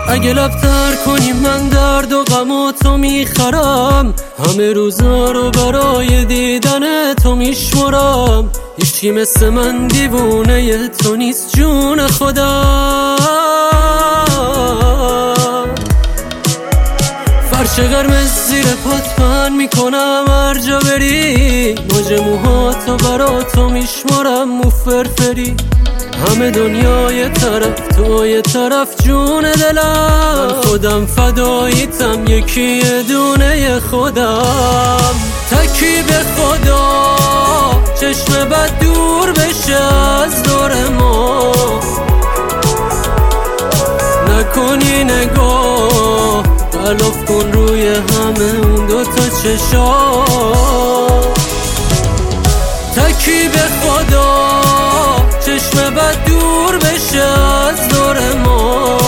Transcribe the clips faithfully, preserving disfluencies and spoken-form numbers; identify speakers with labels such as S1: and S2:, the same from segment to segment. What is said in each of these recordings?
S1: اگه لبتر کنی من درد و غم و تو میخرم، همه روزا رو برای دیدن تو میشمرم. هیچی مثل من دیوونه تو نیست جون خودم. فرش قرمز زیر پات من میکنم هر جا بری، موج موهاتو برا تو میشمرم مو فرفری. همه دنیا یه طرف تو یه طرف جون دلم، من خودم فداییتم یکی یه دونه خودم. تکی به خدا چشم بد دور بشه از دور ما، نکنی نگاه غلاف کن روی همه اون دوتا چشا. تکی به خدا چشم بد دور بشه از دور ما،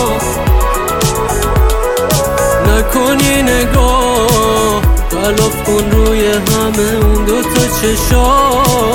S1: نکنی نگاه غلاف کن روی همه اون دوتا چشا.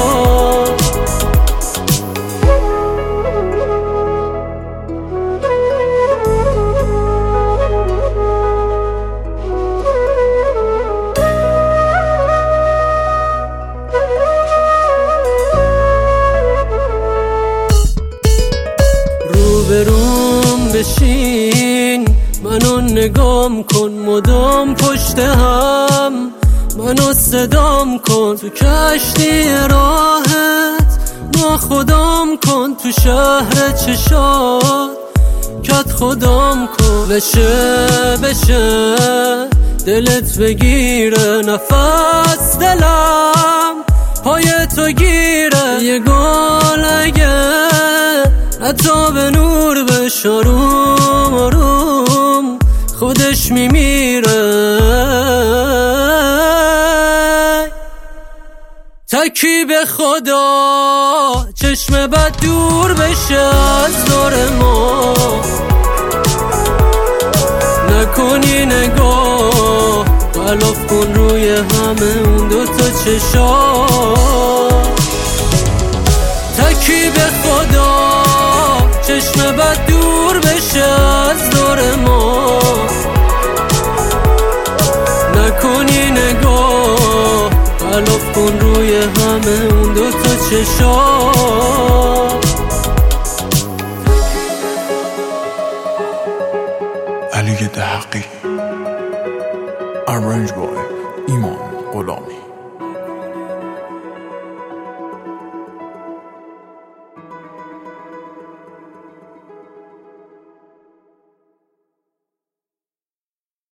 S1: روبروم بشین منو نگام کن، مدام پشت هم منو صدام کن. تو کشتی راحت ما خودم کن، تو شهر چشات کت خودم کن. بشه بشه دلت بگیره نفس دلم پای تو گیره. یه گل اگه حتی به نور بشه آروم آروم خودش میمیره. تکی به خدا چشم بد دور بشه از دور ما، نکنی نگاه غلاف کن روی همه اون دوتا چشا. تکی به خدا چشم بد دور بشه از دور ما، نکنی نگاه غلاف کن روی همه اون دوتا چشا.
S2: علی دهقی، ارنج بای ایمان غلامی.